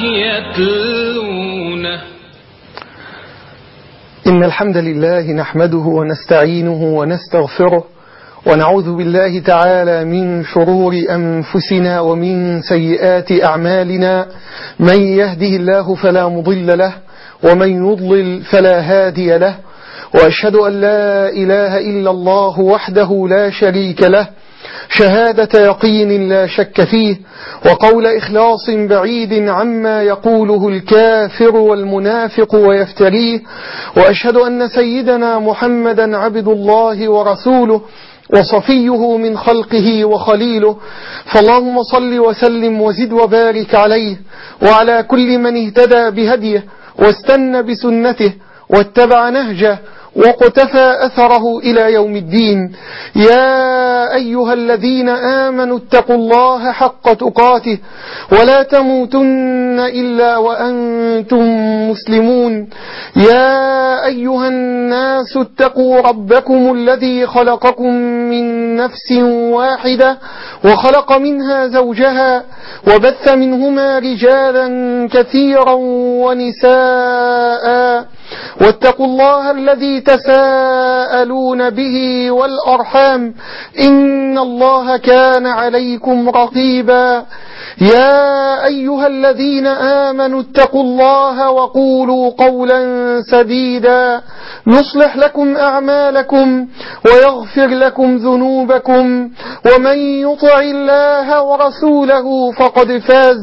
يتلونه. إن الحمد لله نحمده ونستعينه ونستغفره ونعوذ بالله تعالى من شرور أنفسنا ومن سيئات أعمالنا. من يهده الله فلا مضل له ومن يضلل فلا هادي له، وأشهد أن لا إله إلا الله وحده لا شريك له شهادة يقين لا شك فيه، وقول إخلاص بعيد عما يقوله الكافر والمنافق ويفتريه. وأشهد أن سيدنا محمدا عبد الله ورسوله وصفيه من خلقه وخليله، فاللهم صل وسلم وزد وبارك عليه وعلى كل من اهتدى بهديه واستنى بسنته واتبع نهجه وقتفى أثره إلى يوم الدين. يا أيها الذين آمنوا اتقوا الله حق تقاته ولا تموتن إلا وأنتم مسلمون. يا أيها الناس اتقوا ربكم الذي خلقكم من نفس واحدة وخلق منها زوجها وبث منهما رجالا كثيرا ونساء، واتقوا الله الذي تساءلون به والأرحام إن الله كان عليكم رقيبا. يا أيها الذين آمنوا اتقوا الله وقولوا قولا سديدا يصلح لكم أعمالكم ويغفر لكم ذنوبكم، ومن يطع الله ورسوله فقد فاز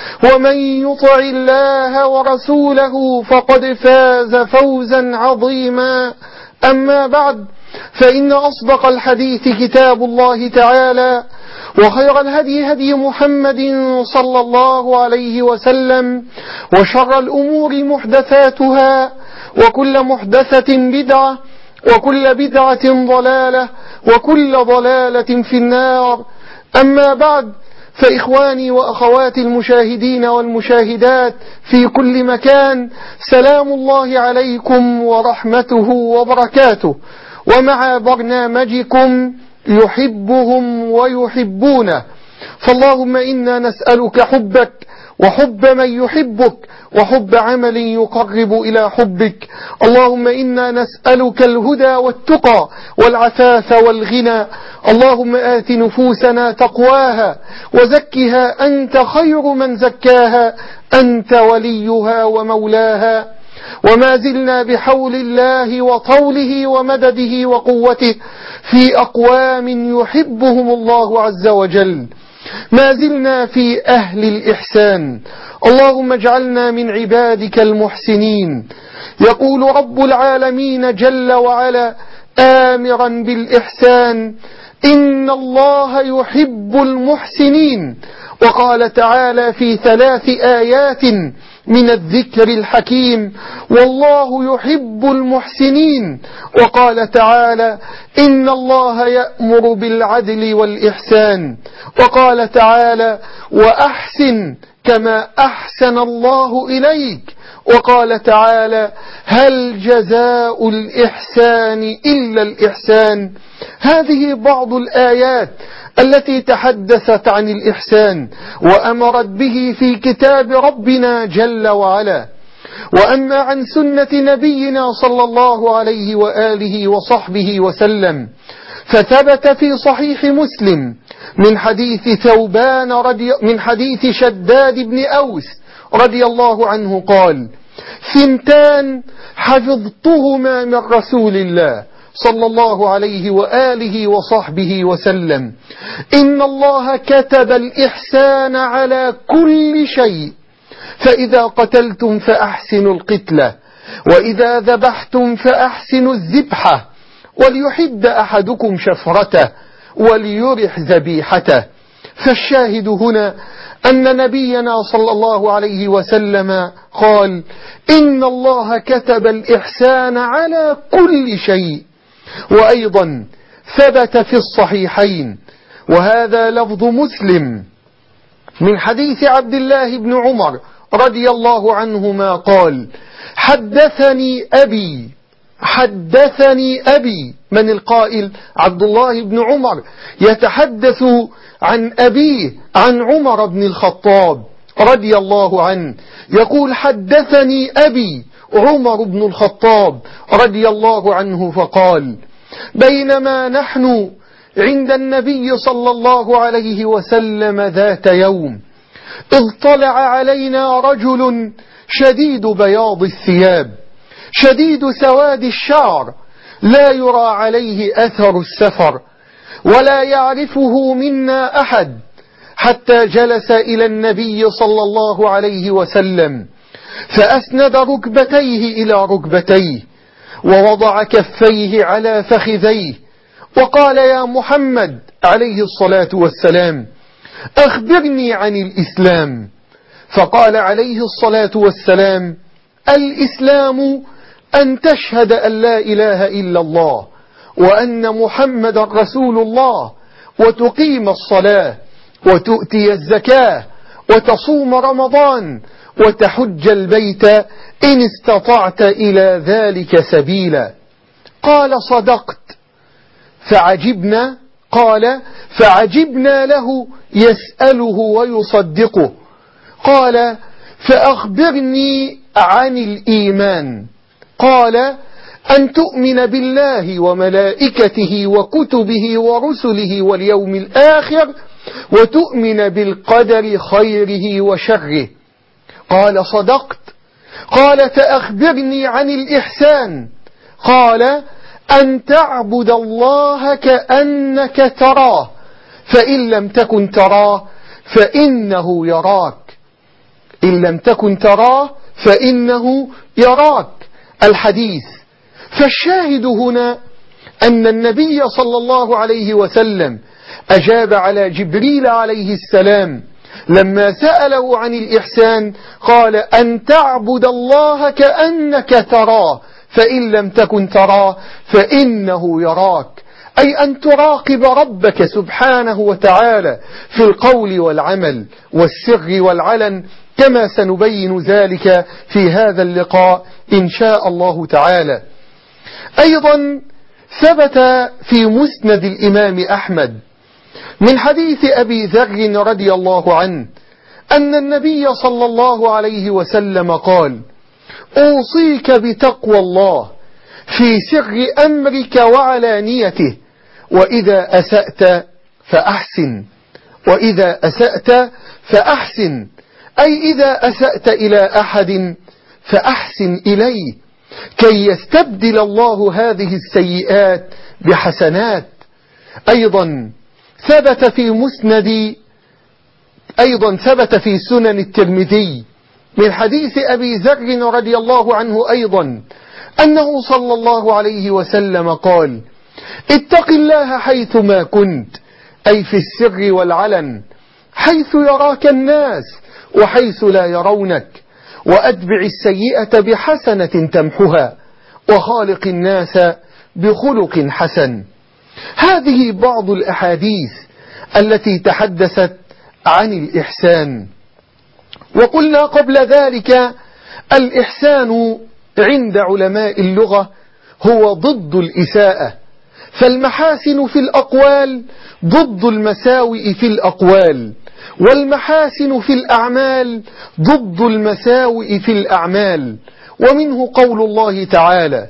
فوزا عظيما. أما بعد، فإن أصدق الحديث كتاب الله تعالى، وخير الهدي هدي محمد صلى الله عليه وسلم، وشر الأمور محدثاتها، وكل محدثة بدعة، وكل بدعة ضلالة، وكل ضلالة في النار. أما بعد، فإخواني وأخواتي المشاهدين والمشاهدات في كل مكان، سلام الله عليكم ورحمته وبركاته، ومع برنامجكم يحبهم ويحبونه. فاللهم إنا نسألك حبك وحب من يحبك وحب عمل يقرب إلى حبك. اللهم إنا نسألك الهدى والتقى والعفاف والغنى. اللهم آت نفوسنا تقواها وزكها أنت خير من زكاها، أنت وليها ومولاها. وما زلنا بحول الله وطوله ومدده وقوته في أقوام يحبهم الله عز وجل، ما زلنا في أهل الإحسان. اللهم اجعلنا من عبادك المحسنين. يقول رب العالمين جل وعلا آمرا بالإحسان: إن الله يحب المحسنين. وقال تعالى في 3 آيات من الذكر الحكيم: والله يحب المحسنين. وقال تعالى: إن الله يأمر بالعدل والإحسان. وقال تعالى: وأحسن كما أحسن الله إليك. وقال تعالى: هل جزاء الإحسان إلا الإحسان. هذه بعض الآيات التي تحدثت عن الإحسان وأمرت به في كتاب ربنا جل وعلا. وأما عن سنة نبينا صلى الله عليه وآله وصحبه وسلم، فثبت في صحيح مسلم من حديث شداد بن أوس رضي الله قال: 2 حفظتهما من رسول الله صلى الله عليه وآله وصحبه وسلم: إن الله كتب الإحسان على كل شيء، فإذا قتلتم فأحسنوا القتلة، وإذا ذبحتم فأحسنوا الذبحة، وليحد أحدكم شفرته وليرح ذبيحته. فالشاهد هنا أن نبينا صلى الله عليه وسلم قال: إن الله كتب الإحسان على كل شيء. وأيضا ثبت في الصحيحين، وهذا لفظ مسلم، من حديث عبد الله بن عمر رضي الله عنهما قال: حدثني أبي. من القائل؟ عبد الله بن عمر يتحدث عن أبيه، عن عمر بن الخطاب رضي الله عنه يقول: حدثني أبي عمر بن الخطاب رضي الله عنه فقال: بينما نحن عند النبي صلى الله عليه وسلم ذات يوم اطلع علينا رجل شديد بياض الثياب شديد سواد الشعر لا يرى عليه أثر السفر ولا يعرفه منا أحد، حتى جلس إلى النبي صلى الله عليه وسلم فأسند ركبتيه إلى ركبتيه ووضع كفيه على فخذيه وقال: يا محمد عليه الصلاة والسلام، أخبرني عن الإسلام. فقال عليه الصلاة والسلام: الإسلام أن تشهد أن لا إله إلا الله وأن محمد رسول الله وتقيم الصلاة وتؤتي الزكاة وتصوم رمضان وتحج البيت إن استطعت إلى ذلك سبيلا. قال: صدقت. فعجبنا له يسأله ويصدقه. قال: فأخبرني عن الإيمان. قال: أن تؤمن بالله وملائكته وكتبه ورسله واليوم الآخر وتؤمن بالقدر خيره وشره. قال: صدقت. قال: فأخبرني عن الإحسان. قال: أن تعبد الله كأنك تراه فإن لم تكن تراه فإنه يراك. إن لم تكن تراه فإنه يراك. الحديث. فالشاهد هنا أن النبي صلى الله عليه وسلم أجاب على جبريل عليه السلام لما سأله عن الإحسان، قال: أن تعبد الله كأنك تراه فإن لم تكن تراه فإنه يراك، أي أن تراقب ربك سبحانه وتعالى في القول والعمل والسر والعلن، كما سنبين ذلك في هذا اللقاء إن شاء الله تعالى. أيضا ثبت في مسند الإمام أحمد من حديث أبي ذر رضي الله عنه أن النبي صلى الله عليه وسلم قال: أوصيك بتقوى الله في سر أمرك وعلانيته، وإذا أسأت فأحسن، أي إذا أسأت إلى أحد فأحسن إليه كي يستبدل الله هذه السيئات بحسنات. أيضا ثبت في سنن الترمذي من حديث أبي ذر رضي الله عنه أيضا أنه صلى الله عليه وسلم قال: اتق الله حيثما كنت، أي في السر والعلن، حيث يراك الناس وحيث لا يرونك، وأتبع السيئة بحسنة تمحها، وخالق الناس بخلق حسن. هذه بعض الأحاديث التي تحدثت عن الإحسان. وقلنا قبل ذلك: الإحسان عند علماء اللغة هو ضد الإساءة، فالمحاسن في الأقوال ضد المساوئ في الأقوال، والمحاسن في الأعمال ضد المساوئ في الأعمال. ومنه قول الله تعالى: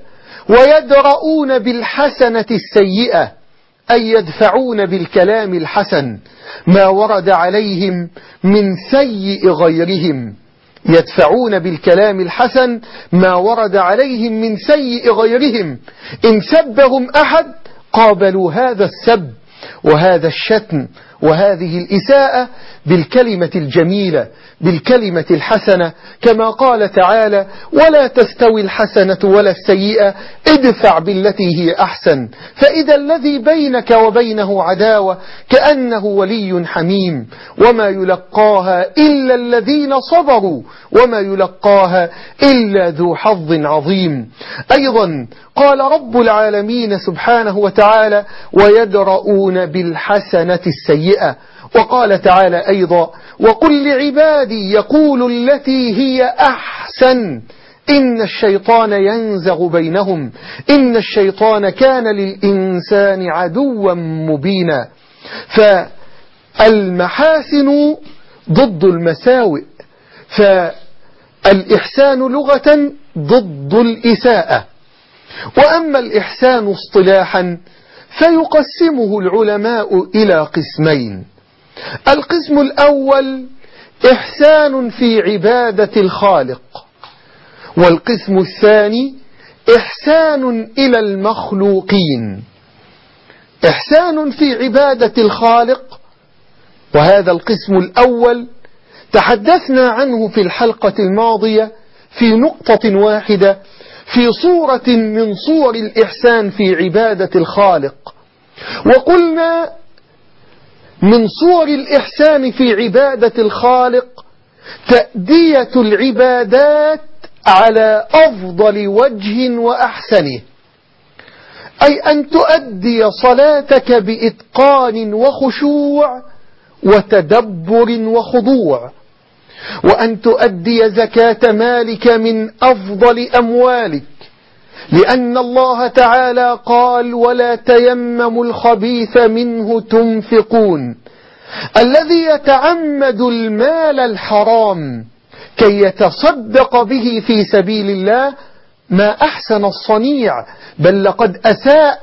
ويدرؤون بالحسنة السيئة، أي يدفعون بالكلام الحسن ما ورد عليهم من سيء غيرهم. يدفعون بالكلام الحسن ما ورد عليهم من سيء غيرهم. إن سبهم أحد قابلوا هذا السب وهذا الشتم وهذه الإساءة بالكلمة الجميلة، بالكلمة الحسنة، كما قال تعالى: ولا تستوي الحسنة ولا السيئة ادفع بالتي هي أحسن فإذا الذي بينك وبينه عداوة كأنه ولي حميم وما يلقاها إلا الذين صبروا وما يلقاها إلا ذو حظ عظيم. أيضا قال رب العالمين سبحانه وتعالى: ويدرؤون بالحسنة السيئة. وقال تعالى أيضا: وقل لعبادي يقول التي هي أحسن إن الشيطان ينزغ بينهم إن الشيطان كان للإنسان عدوا مبينا. فالمحاسن ضد المساوئ، فالإحسان لغة ضد الإساءة، وأما الإحسان اصطلاحا فيقسمه العلماء إلى قسمين. القسم الأول إحسان في عبادة الخالق، والقسم الثاني إحسان إلى المخلوقين. إحسان في عبادة الخالق، وهذا القسم الأول تحدثنا عنه في الحلقة الماضية في نقطة واحدة في صورة من صور الإحسان في عبادة الخالق، وقلنا من صور الإحسان في عبادة الخالق تأدية العبادات على أفضل وجه وأحسنه، أي أن تؤدي صلاتك بإتقان وخشوع وتدبر وخضوع، وأن تؤدي زكاة مالك من أفضل أموالك، لأن الله تعالى قال: ولا تيمموا الخبيث منه تنفقون. الذي يتعمد المال الحرام كي يتصدق به في سبيل الله ما أحسن الصنيع، بل لقد أساء،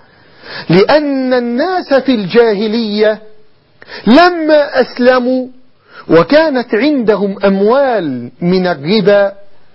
لأن الناس في الجاهلية لما أسلموا وكانت عندهم أموال من الربا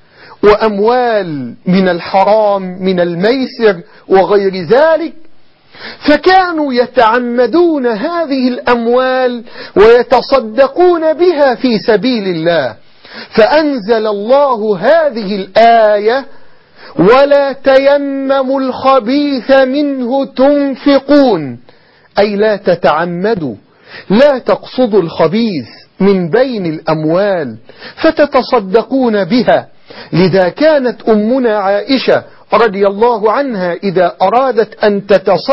وأموال من الحرام من الميسر وغير ذلك، فكانوا يتعمدون هذه الأموال ويتصدقون بها في سبيل الله، فأنزل الله هذه الآية: ولا تيمموا الخبيث منه تنفقون، أي لا تتعمدوا، لا تقصدوا الخبيث من بين الأموال فتتصدقون بها. لذا كانت أمنا عائشة رضي الله عنها إذا أرادت أن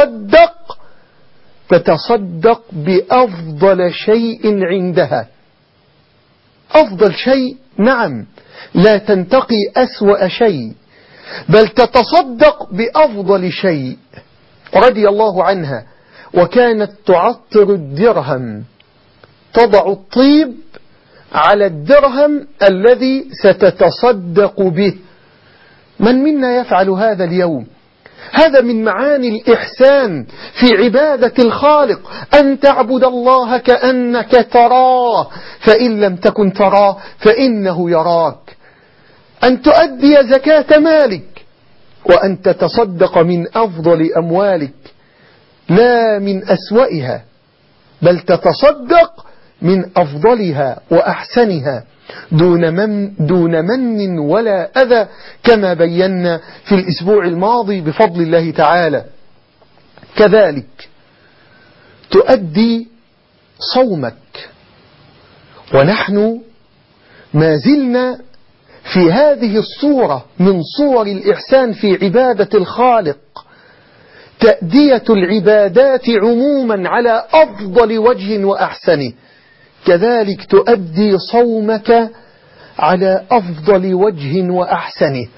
تتصدق بأفضل شيء عندها. أفضل شيء، نعم، لا تنتقي أسوأ شيء، بل تتصدق بأفضل شيء رضي الله عنها. وكانت تعطر الدرهم، تضع الطيب على الدرهم الذي ستتصدق به. من منا يفعل هذا اليوم؟ هذا من معاني الإحسان في عبادة الخالق، أن تعبد الله كأنك تراه، فإن لم تكن تراه فإنه يراك. أن تؤدي زكاة مالك، وأن تتصدق من أفضل أموالك لا من أسوأها، بل تتصدق من أفضلها وأحسنها دون من ولا أذى، كما بينا في الأسبوع الماضي بفضل الله تعالى. كذلك تؤدي صومك، ونحن ما زلنا في هذه الصورة من صور الإحسان في عبادة الخالق، تأدية العبادات عموما على أفضل وجه وأحسنه. كذلك تؤدي صومك على أفضل وجه وأحسنه.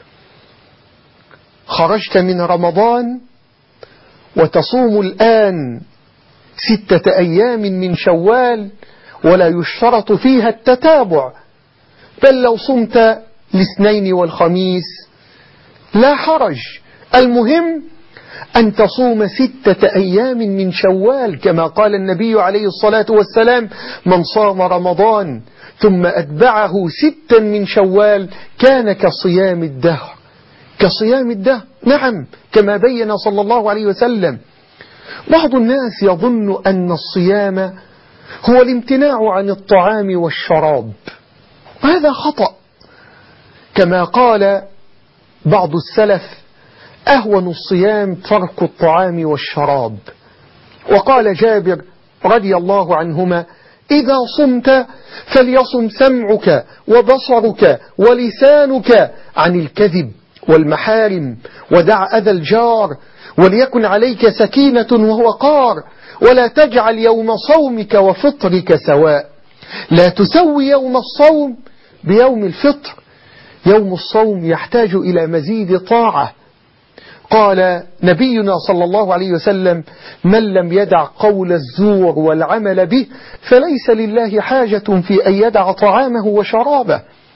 خرجت من رمضان وتصوم الآن 6 أيام من شوال، ولا يشترط فيها التتابع، بل لو صمت الاثنين والخميس لا حرج، المهم أن تصوم 6 أيام من شوال، كما قال النبي عليه الصلاة والسلام: من صام رمضان ثم أتبعه 6 من شوال كان كصيام الدهر. كصيام الدهر، نعم، كما بين صلى الله عليه وسلم. بعض الناس يظن أن الصيام هو الامتناع عن الطعام والشراب، وهذا خطأ. كما قال بعض السلف: أهون الصيام ترك الطعام والشراب. وقال جابر رضي الله عنهما: إذا صمت فليصم سمعك وبصرك ولسانك عن الكذب والمحارم، ودع أذى الجار، وليكن عليك سكينة ووقار، ولا تجعل يوم صومك وفطرك سواء. لا تسوي يوم الصوم بيوم الفطر، يوم الصوم يحتاج إلى مزيد طاعة. قال نبينا صلى الله عليه وسلم: من لم يدع قول الزور والعمل به فليس لله حاجة في أن يدع طعامه وشرابه.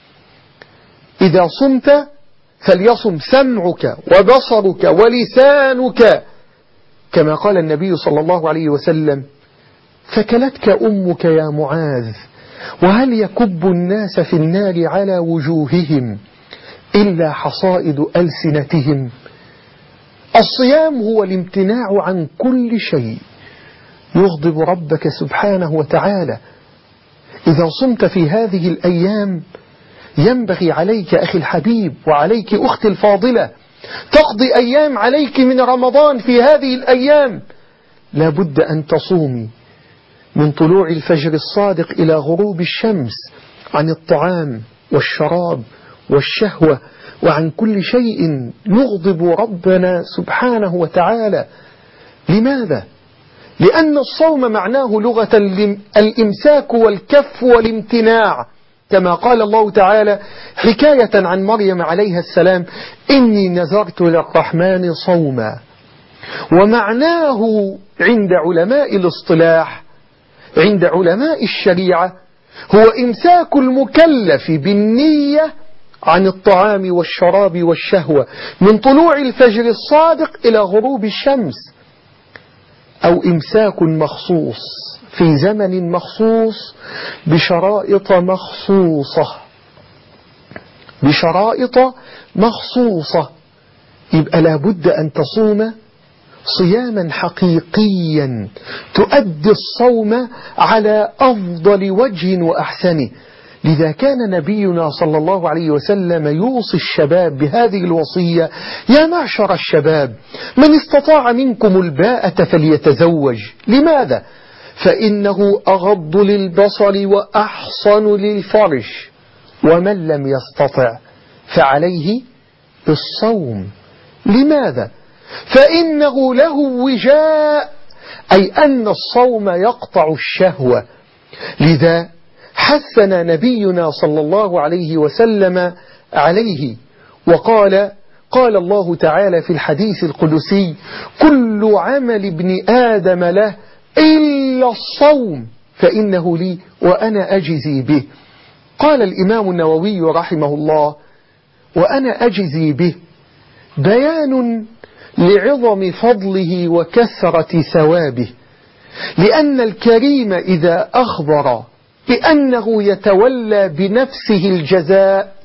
إذا صمت فليصم سمعك وبصرك ولسانك، كما قال النبي صلى الله عليه وسلم: ثكلتك أمك يا معاذ، وهل يكب الناس في النار على وجوههم إلا حصائد ألسنتهم؟ الصيام هو الامتناع عن كل شيء يغضب ربك سبحانه وتعالى. إذا صمت في هذه الأيام ينبغي عليك أخي الحبيب وعليك أختي الفاضلة تقضي أيام عليك من رمضان في هذه الأيام، لا بد أن تصومي من طلوع الفجر الصادق إلى غروب الشمس عن الطعام والشراب والشهوة وعن كل شيء يغضب ربنا سبحانه وتعالى. لماذا؟ لأن الصوم معناه لغة الإمساك والكف والامتناع، كما قال الله تعالى حكاية عن مريم عليها السلام: إني نذرت للرحمن صوما. ومعناه عند علماء الاصطلاح، عند علماء الشريعة، هو إمساك المكلف بالنية عن الطعام والشراب والشهوة من طلوع الفجر الصادق إلى غروب الشمس، أو إمساك مخصوص في زمن مخصوص بشرائط مخصوصة، بشرائط مخصوصة. يبقى لابد أن تصوم صياما حقيقيا تؤدي الصوم على أفضل وجه وأحسنه. لذا كان نبينا صلى الله عليه وسلم يوصي الشباب بهذه الوصية: يا معشر الشباب، من استطاع منكم الباءة فليتزوج. لماذا؟ فإنه أغض للبصر وأحصن للفرج، ومن لم يستطع فعليه بالصوم. لماذا؟ فإنه له وجاء، أي أن الصوم يقطع الشهوة. لذا حثنا نبينا صلى الله عليه وسلم عليه وقال: قال الله تعالى في الحديث القدسي: كل عمل ابن آدم له إلا الصوم فإنه لي وأنا أجزي به. قال الإمام النووي رحمه الله: وأنا أجزي به بيان لعظم فضله وكثرة ثوابه، لأن الكريم إذا أخبر بأنه يتولى بنفسه الجزاء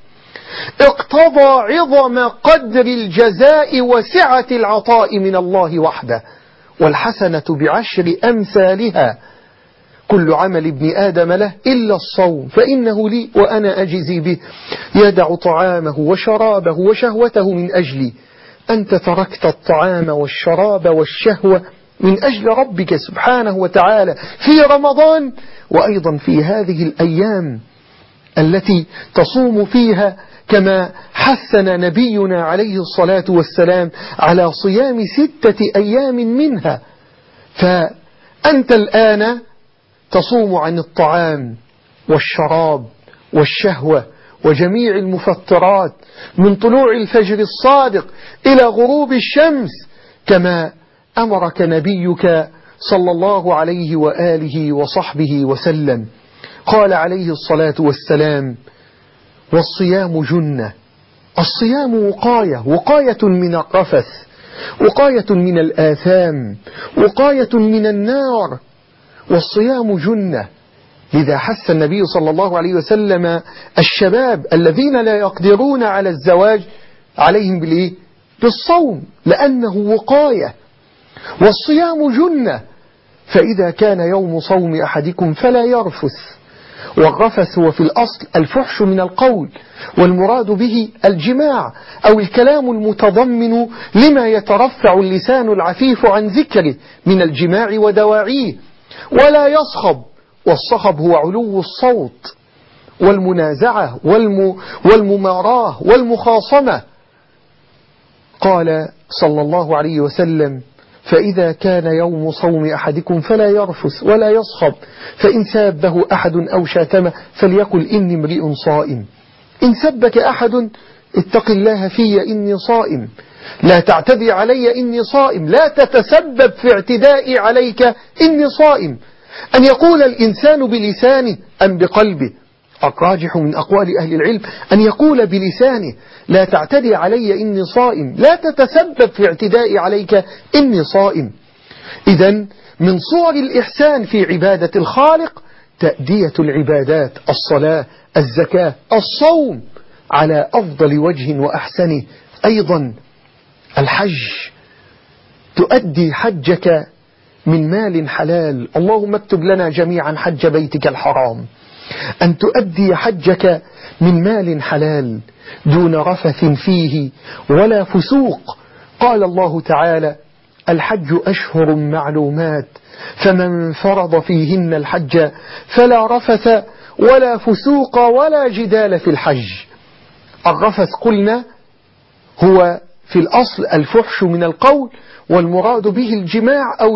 اقتضى عظم قدر الجزاء وسعة العطاء من الله وحده، والحسنة بعشر أمثالها. كل عمل ابن آدم له إلا الصوم فإنه لي وأنا أجزي به. يدع طعامه وشرابه وشهوته من أجلي. أنت تركت الطعام والشراب والشهوة من أجل ربك سبحانه وتعالى في رمضان، وأيضا في هذه الأيام التي تصوم فيها، كما حثنا نبينا عليه الصلاة والسلام على صيام 6 أيام منها. فأنت الآن تصوم عن الطعام والشراب والشهوة وجميع المفطرات من طلوع الفجر الصادق إلى غروب الشمس، كما أمرك نبيك صلى الله عليه وآله وصحبه وسلم. قال عليه الصلاة والسلام: والصيام جنة. الصيام وقاية من الرفث، وقاية من الآثام، وقاية من النار، والصيام جنة. لذا حث النبي صلى الله عليه وسلم الشباب الذين لا يقدرون على الزواج عليهم بالصوم، لأنه وقاية. والصيام جنة، فإذا كان يوم صوم أحدكم فلا يرفث. والرفث هو في الأصل الفحش من القول، والمراد به الجماع أو الكلام المتضمن لما يترفع اللسان العفيف عن ذكره من الجماع ودواعيه. ولا يصخب، والصخب هو علو الصوت والمنازعة والمماراة والمخاصمة. قال صلى الله عليه وسلم: فإذا كان يوم صوم أحدكم فلا يرفث ولا يصخب، فإن سابه أحد أو شاتمه فليقل إني امرئ صائم. إن سبك أحد اتق الله في إني صائم، لا تعتدي علي إني صائم، لا تتسبب في اعتدائي عليك إني صائم. أن يقول الإنسان بلسانه أم بقلبه؟ الراجح من أقوال أهل العلم أن يقول بلسانه لا تعتدي علي إني صائم، لا تتسبب في اعتدائي عليك إني صائم. إذن من صور الإحسان في عبادة الخالق تأدية العبادات، الصلاة، الزكاة، الصوم على أفضل وجه وأحسنه. أيضا الحج، تؤدي حجك من مال حلال. اللهم اكتب لنا جميعا حج بيتك الحرام. أن تؤدي حجك من مال حلال دون رفث فيه ولا فسوق. قال الله تعالى: الحج أشهر معلومات فمن فرض فيهن الحج فلا رفث ولا فسوق ولا جدال في الحج. الرفث قلنا هو في الأصل الفحش من القول، والمراد به الجماع أو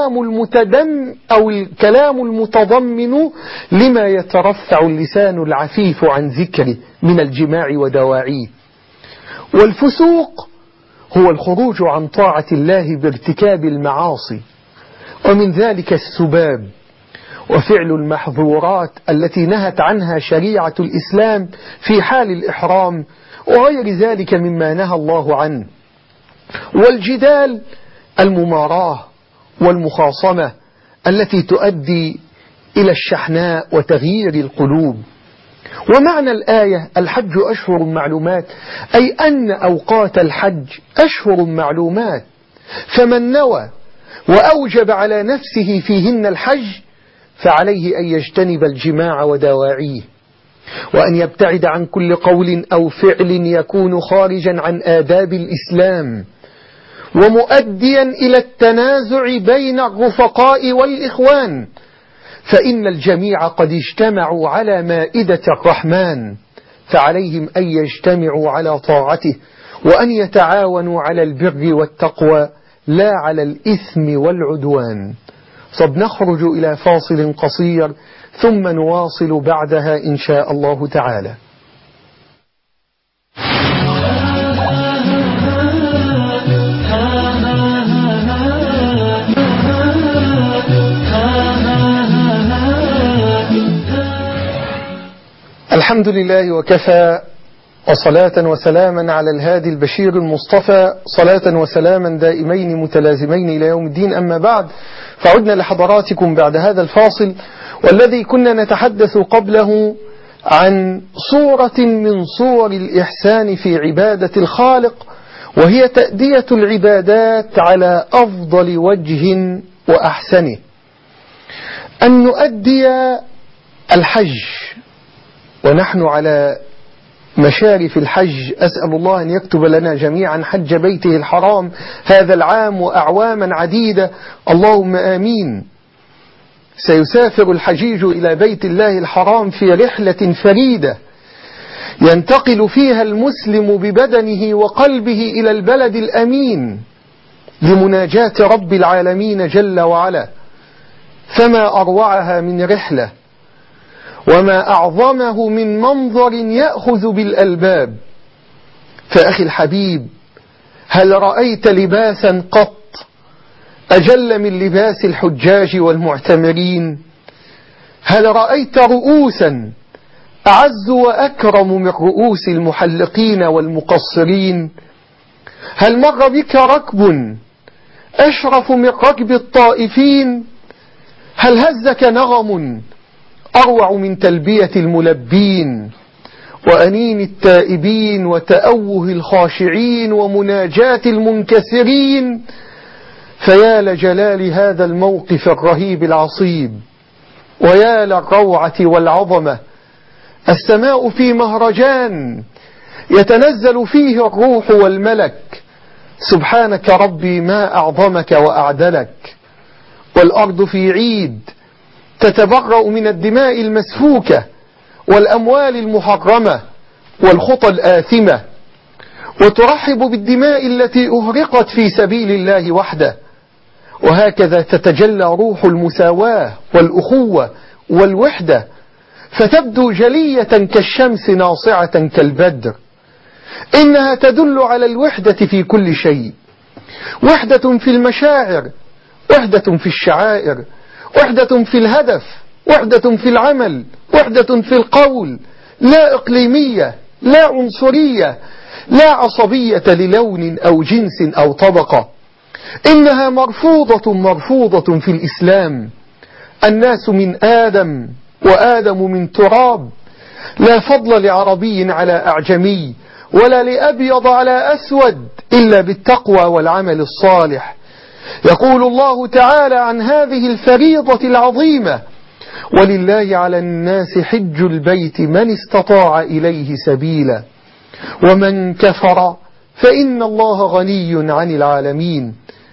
الكلام المتضمن لما يترفع اللسان العفيف عن ذكره من الجماع ودواعيه. والفسوق هو الخروج عن طاعة الله بارتكاب المعاصي، ومن ذلك السباب وفعل المحظورات التي نهت عنها شريعة الإسلام في حال الإحرام وغير ذلك مما نهى الله عنه. والجدال المماراة والمخاصمة التي تؤدي إلى الشحناء وتغيير القلوب. ومعنى الآية الحج أشهر معلومات أي أن أوقات الحج أشهر معلومات، فمن نوى وأوجب على نفسه فيهن الحج فعليه أن يجتنب الجماع ودواعيه، وأن يبتعد عن كل قول أو فعل يكون خارجا عن آداب الإسلام ومؤديا إلى التنازع بين الرفقاء والإخوان، فإن الجميع قد اجتمعوا على مائدة الرحمن، فعليهم أن يجتمعوا على طاعته وأن يتعاونوا على البر والتقوى لا على الإثم والعدوان. نخرج إلى فاصل قصير ثم نواصل بعدها إن شاء الله تعالى. الحمد لله وكفى، وصلاة وسلاما على الهادي البشير المصطفى، صلاة وسلاما دائمين متلازمين إلى يوم الدين. أما بعد، فعدنا لحضراتكم بعد هذا الفاصل، والذي كنا نتحدث قبله عن صورة من صور الإحسان في عبادة الخالق، وهي تأدية العبادات على أفضل وجه وأحسنه. أن نؤدي الحج ونحن على مشارف الحج، أسأل الله أن يكتب لنا جميعا حج بيته الحرام هذا العام وأعواما عديدة، اللهم آمين. سيسافر الحجيج إلى بيت الله الحرام في رحلة فريدة ينتقل فيها المسلم ببدنه وقلبه إلى البلد الأمين لمناجاة رب العالمين جل وعلا، فما أروعها من رحلة وما أعظمه من منظر يأخذ بالألباب. فأخي الحبيب، هل رأيت لباسا قط أجل من لباس الحجاج والمعتمرين؟ هل رأيت رؤوسا أعز وأكرم من رؤوس المحلقين والمقصرين؟ هل مر بك ركب أشرف من ركب الطائفين؟ هل هزك نغم أروع من تلبية الملبين وأنين التائبين وتأوه الخاشعين ومناجاة المنكسرين؟ فيا لجلال هذا الموقف الرهيب العصيب، ويا للروعة والعظمة. السماء في مهرجان يتنزل فيه الروح والملك، سبحانك ربي ما أعظمك وأعدلك. والأرض في عيد تتبرأ من الدماء المسفوكة والأموال المحرمة والخطى الآثمة، وترحب بالدماء التي أهرقت في سبيل الله وحده. وهكذا تتجلى روح المساواة والأخوة والوحدة، فتبدو جلية كالشمس ناصعة كالبدر. إنها تدل على الوحدة في كل شيء، وحدة في المشاعر، وحدة في الشعائر، وحدة في الهدف، وحدة في العمل، وحدة في القول، لا إقليمية، لا عنصرية، لا عصبية للون أو جنس أو طبقة. إنها مرفوضة في الإسلام. الناس من آدم وآدم من تراب. لا فضل لعربي على أعجمي، ولا لأبيض على أسود، إلا بالتقوى والعمل الصالح. يقول الله تعالى عن هذه الفريضة العظيمة: ولله على الناس حج البيت من استطاع إليه سبيلا ومن كفر فإن الله غني عن العالمين.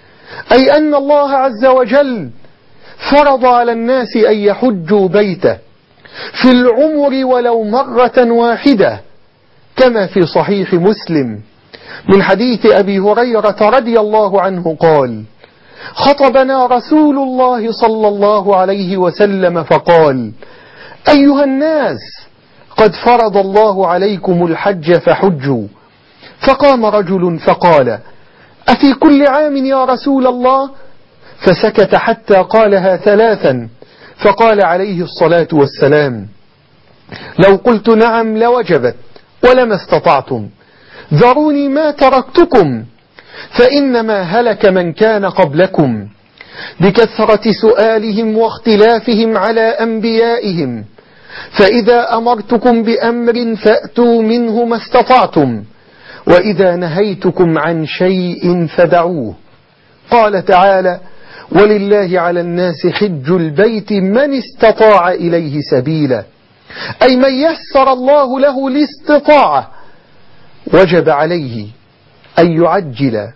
أي أن الله عز وجل فرض على الناس أن يحجوا بيته في العمر ولو مرة واحدة، كما في صحيح مسلم من حديث أبي هريرة رضي الله عنه قال: خطبنا رسول الله صلى الله عليه وسلم فقال: أيها الناس، قد فرض الله عليكم الحج فحجوا. فقام رجل فقال: أفي كل عام يا رسول الله؟ فسكت حتى قالها ثلاثا، فقال عليه الصلاة والسلام: لو قلت نعم لوجبت ولما استطعتم، ذروني ما تركتكم، فإنما هلك من كان قبلكم بكثرة سؤالهم واختلافهم على أنبيائهم، فإذا أمرتكم بأمر فأتوا منه ما استطعتم، وإذا نهيتكم عن شيء فدعوه. قال تعالى: ولله على الناس حج البيت من استطاع إليه سبيلا، أي من يسر الله له الاستطاعة. وجب عليه أن يعجل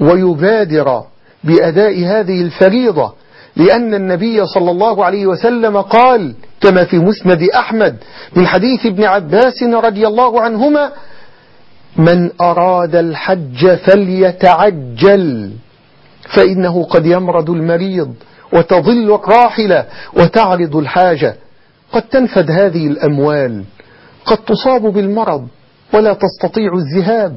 ويبادر بأداء هذه الفريضة، لأن النبي صلى الله عليه وسلم قال كما في مسند أحمد من حديث ابن عباس رضي الله عنهما: من أراد الحج فليتعجل، فإنه قد يمرض المريض وتضل الراحلة وتعرض الحاجة، قد تنفد هذه الأموال، قد تصاب بالمرض ولا تستطيع الذهاب.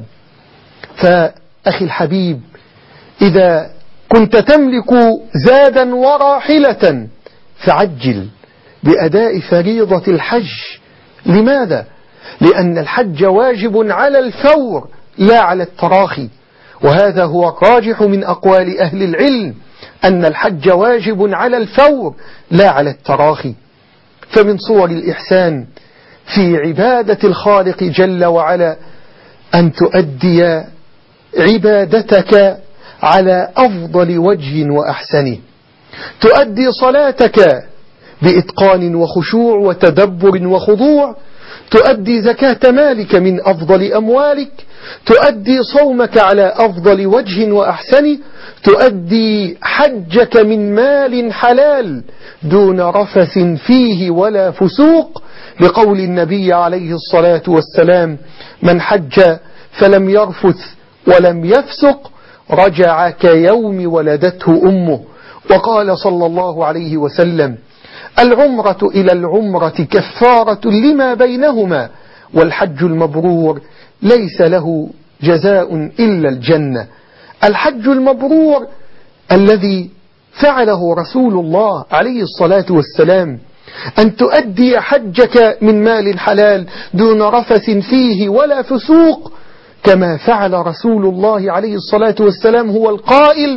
فأخي الحبيب، إذا كنت تملك زادا وراحلة فعجل بأداء فريضة الحج. لماذا؟ لأن الحج واجب على الفور لا على التراخي، وهذا هو الراجح من أقوال أهل العلم، أن الحج واجب على الفور لا على التراخي. فمن صور الإحسان في عبادة الخالق جل وعلا أن تؤدي عبادتك على أفضل وجه وأحسنه، تؤدي صلاتك بإتقان وخشوع وتدبر وخضوع، تؤدي زكاة مالك من أفضل أموالك، تؤدي صومك على أفضل وجه وأحسنه، تؤدي حجك من مال حلال دون رفث فيه ولا فسوق، لقول النبي عليه الصلاة والسلام: من حج فلم يرفث ولم يفسق رجع كيوم ولدته أمه. وقال صلى الله عليه وسلم: العمرة إلى العمرة كفارة لما بينهما، والحج المبرور ليس له جزاء إلا الجنة. الحج المبرور الذي فعله رسول الله عليه الصلاة والسلام، أن تؤدي حجك من مال حلال دون رفث فيه ولا فسوق، كما فعل رسول الله عليه الصلاة والسلام، هو القائل: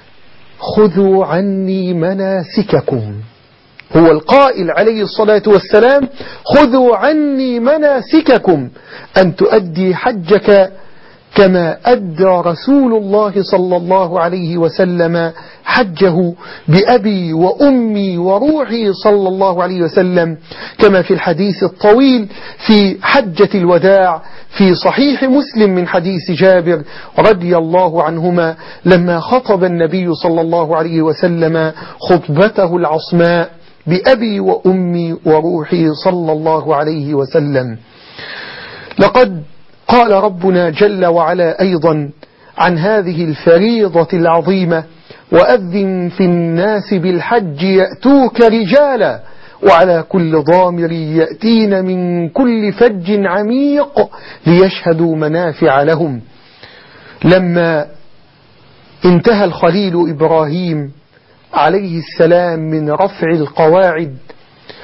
خذوا عني مناسككم. هو القائل عليه الصلاة والسلام: خذوا عني مناسككم، أن تؤدي حجك كما أدى رسول الله صلى الله عليه وسلم حجه بأبي وأمي وروحي صلى الله عليه وسلم، كما في الحديث الطويل في حجة الوداع في صحيح مسلم من حديث جابر رضي الله عنهما، لما خطب النبي صلى الله عليه وسلم خطبته العصماء: بأبي وأمي وروحي صلى الله عليه وسلم. لقد قال ربنا جل وعلا أيضا عن هذه الفريضة العظيمة: وأذن في الناس بالحج يأتوك رجالا وعلى كل ضامر يأتين من كل فج عميق ليشهدوا منافع لهم. لما انتهى الخليل إبراهيم عليه السلام من رفع القواعد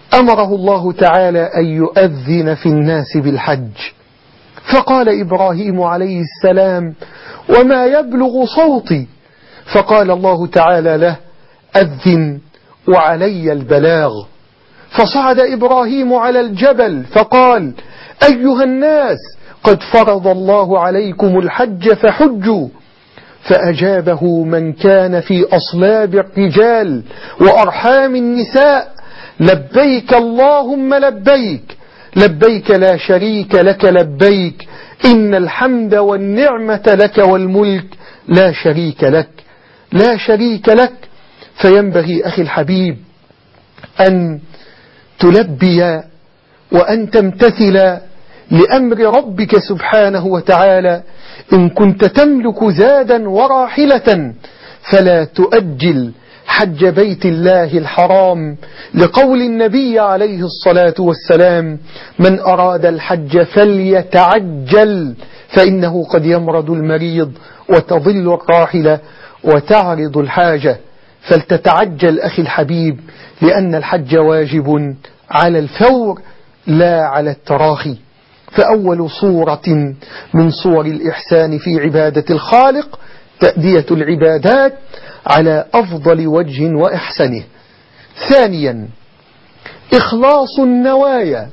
أمره الله تعالى أن يؤذن في الناس بالحج، فقال إبراهيم عليه السلام: وما يبلغ صوتي؟ فقال الله تعالى له: أذن وعلي البلاغ. فصعد إبراهيم على الجبل فقال: أيها الناس، قد فرض الله عليكم الحج فحجوا. فأجابه من كان في أصلاب الرجال وأرحام النساء: لبيك اللهم لبيك، لبيك لا شريك لك لبيك، إن الحمد والنعمة لك والملك لا شريك لك، لا شريك لك. فينبغي أخي الحبيب أن تلبي وأن تمتثل لأمر ربك سبحانه وتعالى. إن كنت تملك زادا وراحلة فلا تؤجل حج بيت الله الحرام، لقول النبي عليه الصلاة والسلام: من أراد الحج فليتعجل، فإنه قد يمرض المريض وتضل الراحلة وتعرض الحاجة. فلتتعجل أخي الحبيب، لأن الحج واجب على الفور لا على التراخي. فأول صورة من صور الإحسان في عبادة الخالق تأدية العبادات على أفضل وجه وإحسنه. ثانيا، إخلاص النوايا،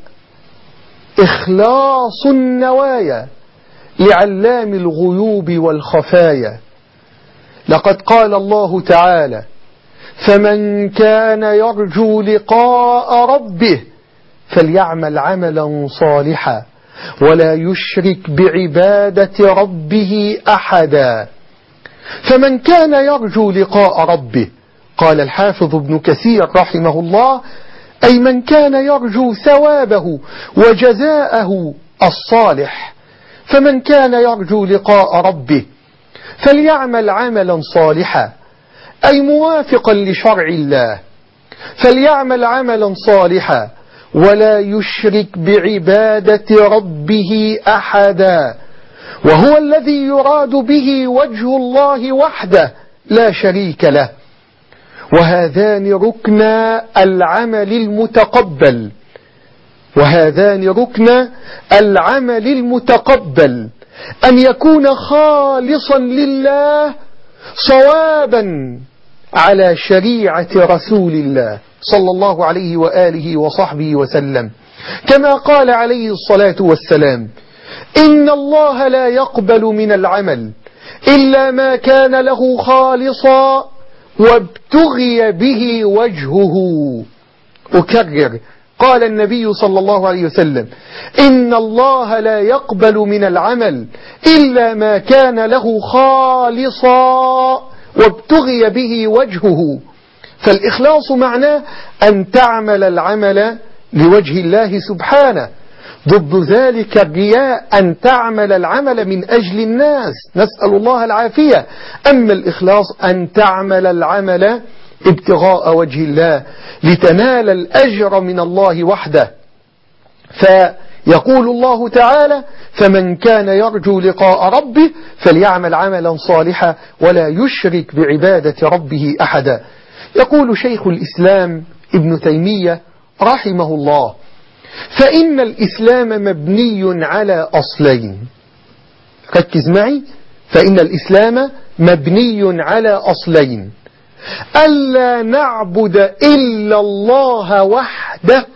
إخلاص النوايا لعلام الغيوب والخفايا. لقد قال الله تعالى: فمن كان يرجو لقاء ربه فليعمل عملا صالحا ولا يشرك بعبادة ربه أحدا. فمن كان يرجو لقاء ربه، قال الحافظ ابن كثير رحمه الله: أي من كان يرجو ثوابه وجزاءه الصالح. فمن كان يرجو لقاء ربه فليعمل عملا صالحا، أي موافقا لشرع الله، فليعمل عملا صالحا ولا يشرك بعبادة ربه أحدا، وهو الذي يراد به وجه الله وحده لا شريك له. وهذان ركنا العمل المتقبل، وهذان ركنا العمل المتقبل، أن يكون خالصا لله صوابا على شريعة رسول الله صلى الله عليه وآله وصحبه وسلم، كما قال عليه الصلاة والسلام: إن الله لا يقبل من العمل إلا ما كان له خالصا وابتغي به وجهه. أكرر، قال النبي صلى الله عليه وسلم: إن الله لا يقبل من العمل إلا ما كان له خالصا وابتغي به وجهه. فالإخلاص معناه أن تعمل العمل لوجه الله سبحانه، ضد ذلك الرياء، أن تعمل العمل من أجل الناس، نسأل الله العافية. أما الإخلاص أن تعمل العمل ابتغاء وجه الله لتنال الأجر من الله وحده. فيقول الله تعالى: فمن كان يرجو لقاء ربه فليعمل عملا صالحا ولا يشرك بعبادة ربه أحدا. يقول شيخ الإسلام ابن تيمية رحمه الله: فإن الإسلام مبني على أصلين. ركز معي، فإن الإسلام مبني على أصلين: ألا نعبد إلا الله وحده،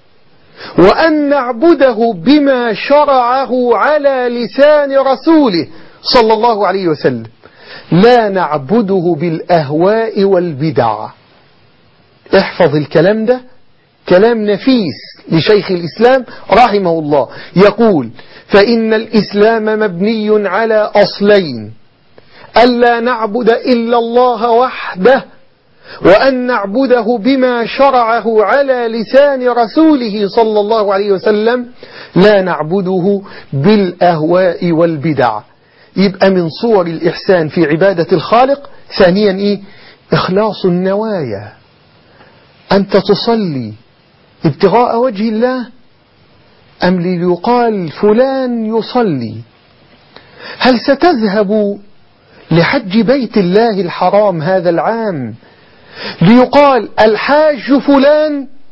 وأن نعبده بما شرعه على لسان رسوله صلى الله عليه وسلم، لا نعبده بالأهواء والبدع. احفظ الكلام ده، كلام نفيس لشيخ الإسلام رحمه الله. يقول: فإن الإسلام مبني على أصلين: ألا نعبد إلا الله وحده، وأن نعبده بما شرعه على لسان رسوله صلى الله عليه وسلم، لا نعبده بالأهواء والبدع. يبقى من صور الإحسان في عبادة الخالق ثانيا إيه؟ إخلاص النوايا. أنت تصلي ابتغاء وجه الله أم ليقال فلان يصلي؟ هل ستذهب لحج بيت الله الحرام هذا العام ليقال الحاج فلان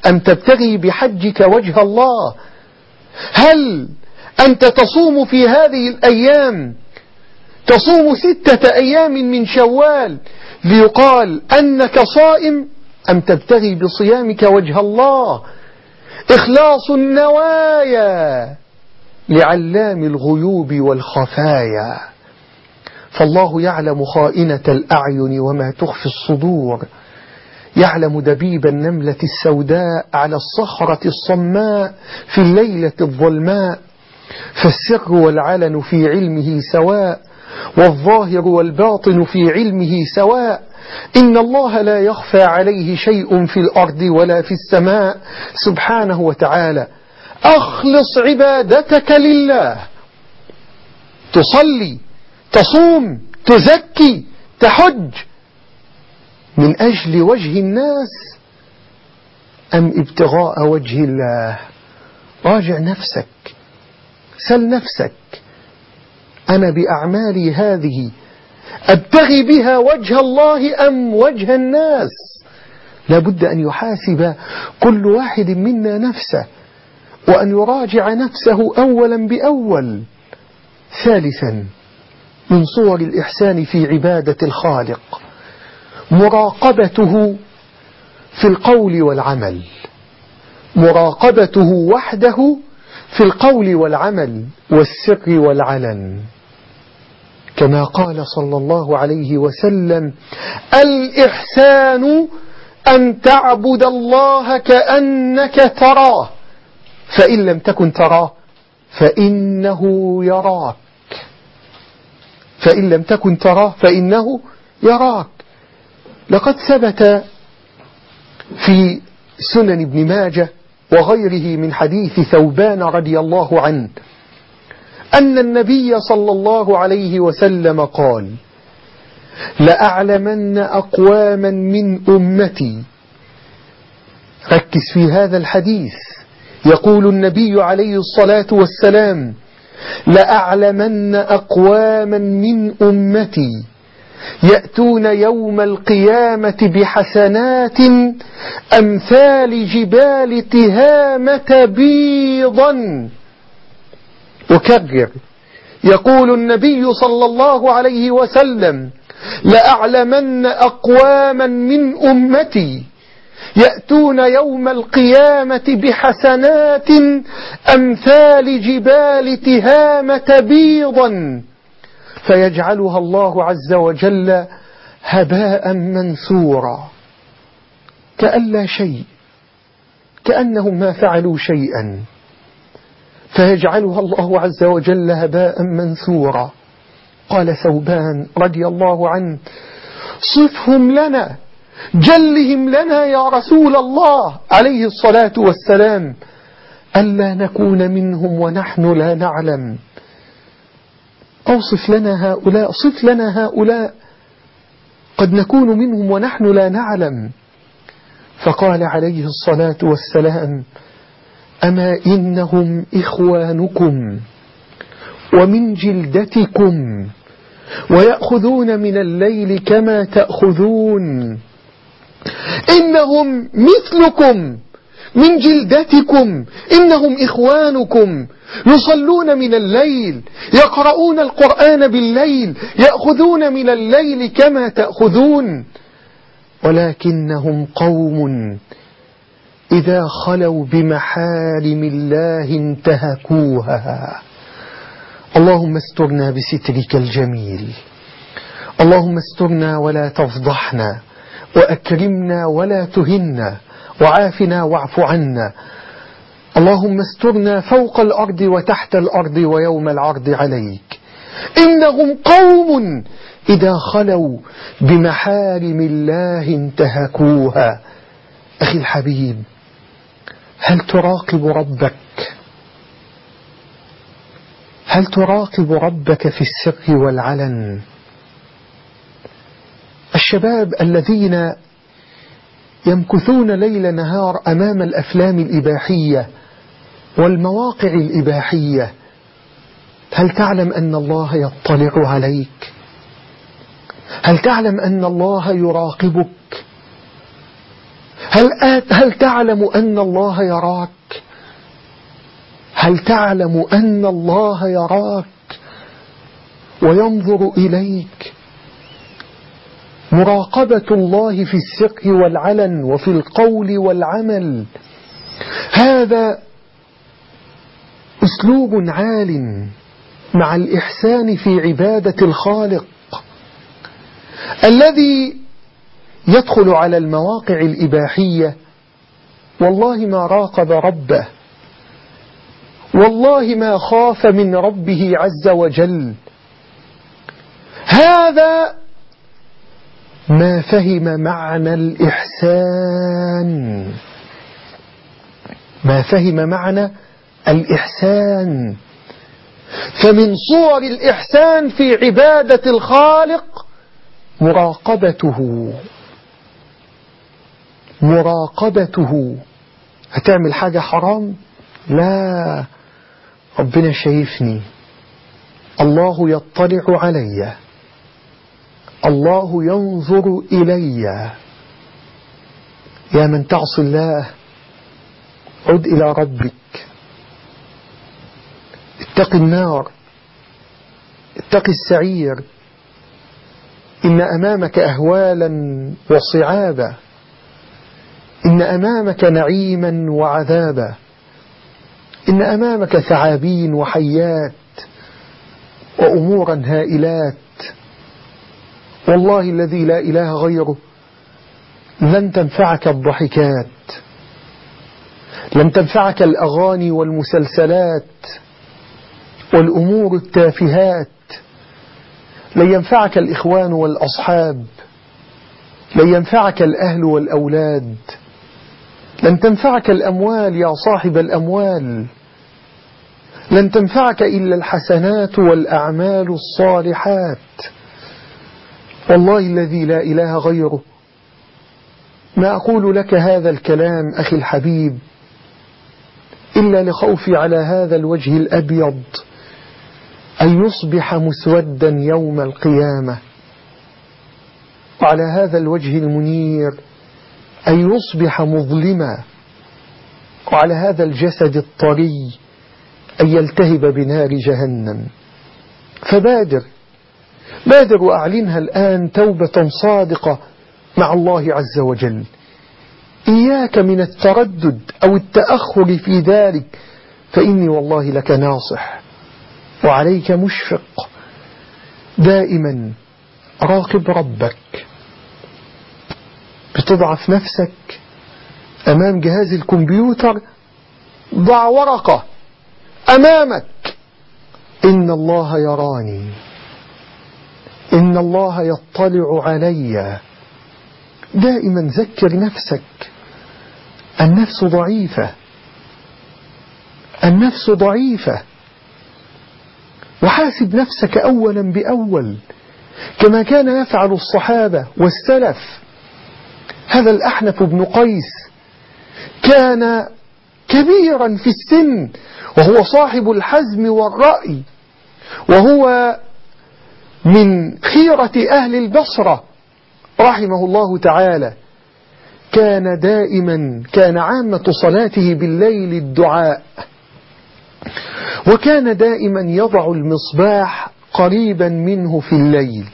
أم تبتغي بحجك وجه الله؟ هل أنت تصوم في هذه الأيام، تصوم 6 أيام من شوال ليقال أنك صائم، أم تبتغي بصيامك وجه الله؟ إخلاص النوايا لعلام الغيوب والخفايا، فالله يعلم خائنة الأعين وما تخفي الصدور، يعلم دبيب النملة السوداء على الصخرة الصماء في الليلة الظلماء، فالسر والعلن في علمه سواء، والظاهر والباطن في علمه سواء، إن الله لا يخفى عليه شيء في الأرض ولا في السماء سبحانه وتعالى. أخلص عبادتك لله، تصلي، تصوم، تزكي، تحج من أجل وجه الناس أم ابتغاء وجه الله؟ راجع نفسك، سل نفسك، أنا بأعمالي هذه أبتغي بها وجه الله أم وجه الناس؟ لابد أن يحاسب كل واحد منا نفسه، وأن يراجع نفسه أولا بأول. ثالثا، من صور الإحسان في عبادة الخالق مراقبته في القول والعمل، مراقبته وحده في القول والعمل والسر والعلن، كما قال صلى الله عليه وسلم: الإحسان أن تعبد الله كأنك تراه، فإن لم تكن تراه فإنه يراك، فإن لم تكن تراه فإنه يراك. لقد ثبت في سنن ابن ماجه وغيره من حديث ثوبان رضي الله عنه أن النبي صلى الله عليه وسلم قال: لأعلمن أقواما من أمتي. ركز في هذا الحديث، يقول النبي عليه الصلاة والسلام: لأعلمن أقواما من أمتي يأتون يوم القيامة بحسنات أمثال جبال تهامة بيضا. أكرر، يقول النبي صلى الله عليه وسلم: لأعلمن أقواما من أمتي يأتون يوم القيامة بحسنات أمثال جبال تهامة بيضا، فيجعلها الله عز وجل هباء منثورا، كأن لا شيء، كأنهم ما فعلوا شيئا، فيجعلها الله عز وجل هباء منثورا. قال ثوبان رضي الله عنه: صفهم لنا، جلهم لنا يا رسول الله عليه الصلاة والسلام، ألا نكون منهم ونحن لا نعلم. أوصف لنا هؤلاء، صف لنا هؤلاء، قد نكون منهم ونحن لا نعلم. فقال عليه الصلاة والسلام: أما إنهم إخوانكم ومن جلدتكم ويأخذون من الليل كما تأخذون، إنهم مثلكم من جلدتكم، إنهم إخوانكم، يصلون من الليل، يقرؤون القرآن بالليل، يأخذون من الليل كما تأخذون، ولكنهم قوم إذا خلوا بمحارم الله انتهكوها. اللهم استرنا بسترك الجميل، اللهم استرنا ولا تفضحنا، وأكرمنا ولا تهنا، وعافنا واعف عنا. اللهم استرنا فوق الأرض وتحت الأرض ويوم العرض عليك. إنهم قوم إذا خلوا بمحارم الله انتهكوها. أخي الحبيب، هل تراقب ربك؟ هل تراقب ربك في السر والعلن؟ الشباب الذين يمكثون ليل نهار أمام الأفلام الإباحية والمواقع الإباحية، هل تعلم أن الله يطلع عليك؟ هل تعلم أن الله يراقبك؟ هل تعلم أن الله يراك؟ هل تعلم أن الله يراك وينظر إليك؟ مراقبة الله في السر والعلن وفي القول والعمل، هذا أسلوب عال مع الإحسان في عبادة الخالق. الذي يدخل على المواقع الإباحية والله ما راقب ربه، والله ما خاف من ربه عز وجل، هذا ما فهم معنى الإحسان، ما فهم معنى الإحسان. فمن صور الإحسان في عبادة الخالق مراقبته. هتعمل حاجة حرام؟ لا، ربنا شايفني، الله يطلع علي، الله ينظر إلي. يا من تعصي الله عد إلى ربك، اتق النار، اتق السعير، إن أمامك أهوالا وصعابا، إن أمامك نعيما وعذابا، إن أمامك ثعابين وحيات وأمورا هائلات. والله الذي لا إله غيره لن تنفعك الضحكات، لن تنفعك الأغاني والمسلسلات والأمور التافهات، لن ينفعك الإخوان والأصحاب، لن ينفعك الأهل والأولاد، لن تنفعك الأموال يا صاحب الأموال، لن تنفعك إلا الحسنات والأعمال الصالحات. والله الذي لا إله غيره ما أقول لك هذا الكلام أخي الحبيب إلا لخوفي على هذا الوجه الأبيض أن يصبح مسودا يوم القيامة، وعلى هذا الوجه المنير أن يصبح مظلما، وعلى هذا الجسد الطري أن يلتهب بنار جهنم. فبادر وأعلنها الآن توبة صادقة مع الله عز وجل. إياك من التردد أو التأخر في ذلك، فإني والله لك ناصح وعليك مشفق. دائما راقب ربك. بتضعف نفسك أمام جهاز الكمبيوتر، ضع ورقة أمامك: إن الله يراني، إن الله يطلع علي. دائما ذكر نفسك، النفس ضعيفة، النفس ضعيفة. وحاسب نفسك أولا بأول كما كان يفعل الصحابة والسلف. هذا الأحنف بن قيس كان كبيرا في السن وهو صاحب الحزم والرأي، وهو من خيرة أهل البصرة رحمه الله تعالى. كان عامة صلاته بالليل الدعاء، وكان دائما يضع المصباح قريبا منه في الليل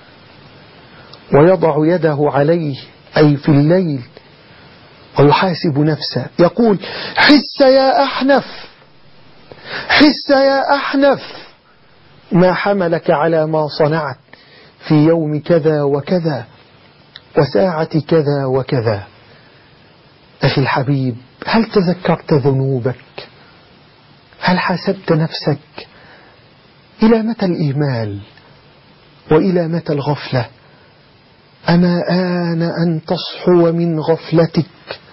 ويضع يده عليه أي في الليل ويحاسب نفسه، يقول: حس يا أحنف، حس يا أحنف، ما حملك على ما صنعت في يوم كذا وكذا وساعة كذا وكذا. أخي الحبيب، هل تذكرت ذنوبك؟ هل حاسبت نفسك؟ إلى متى الإهمال وإلى متى الغفلة؟ أما آن أن تصحو من غفلتك،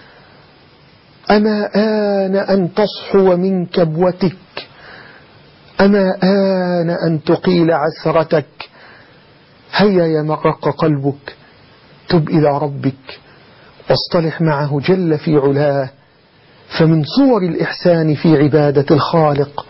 أما آن أن تصحو من كبوتك، أما آن أن تقيل عثرتك. هيا يا من رق قلبك، تب إلى ربك واصطلح معه جل في علاه. فمن صور الإحسان في عبادة الخالق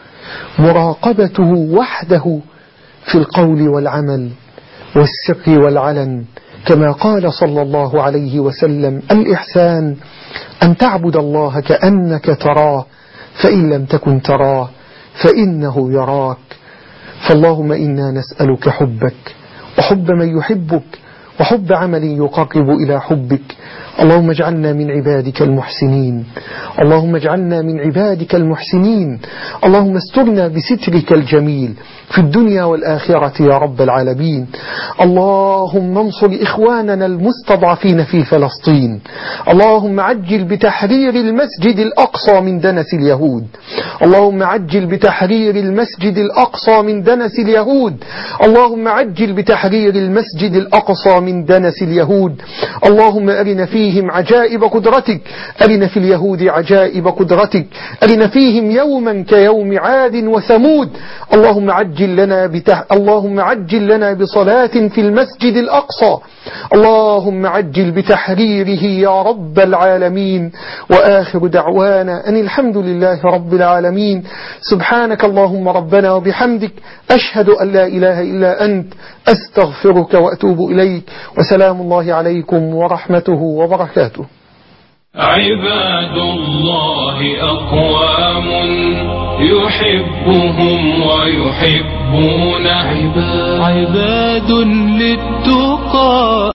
مراقبته وحده في القول والعمل والسر والعلن، كما قال صلى الله عليه وسلم: الإحسان أن تعبد الله كأنك تراه، فإن لم تكن تراه فإنه يراك. فاللهم إنا نسألك حبك وحب من يحبك وحب عمل يقرب إلى حبك. اللهم اجعلنا من عبادك المحسنين، اللهم اجعلنا من عبادك المحسنين. اللهم استرنا بسترك الجميل في الدنيا والآخرة يا رب العالمين. اللهم انصر إخواننا المستضعفين في فلسطين. اللهم عجل بتحرير المسجد الأقصى من دنس اليهود. اللهم عجل بتحرير المسجد الأقصى من دنس اليهود. اللهم عجل بتحرير المسجد الأقصى من دنس اليهود. اللهم أرنا فيهم عجائب قدرتك، أرنا في اليهود عجائب قدرتك، أرنا فيهم يوما كيوم عاد وثمود. اللهم عجل لنا بصلاة في المسجد الأقصى. اللهم عجل بتحريره يا رب العالمين. وآخر دعوانا أن الحمد لله رب العالمين. سبحانك اللهم ربنا وبحمدك، أشهد أن لا إله إلا أنت، أستغفرك وأتوب إليك. وسلام الله عليكم ورحمته وبركاته. عباد الله أقوام يحبهم ويحبون عباد للتقى.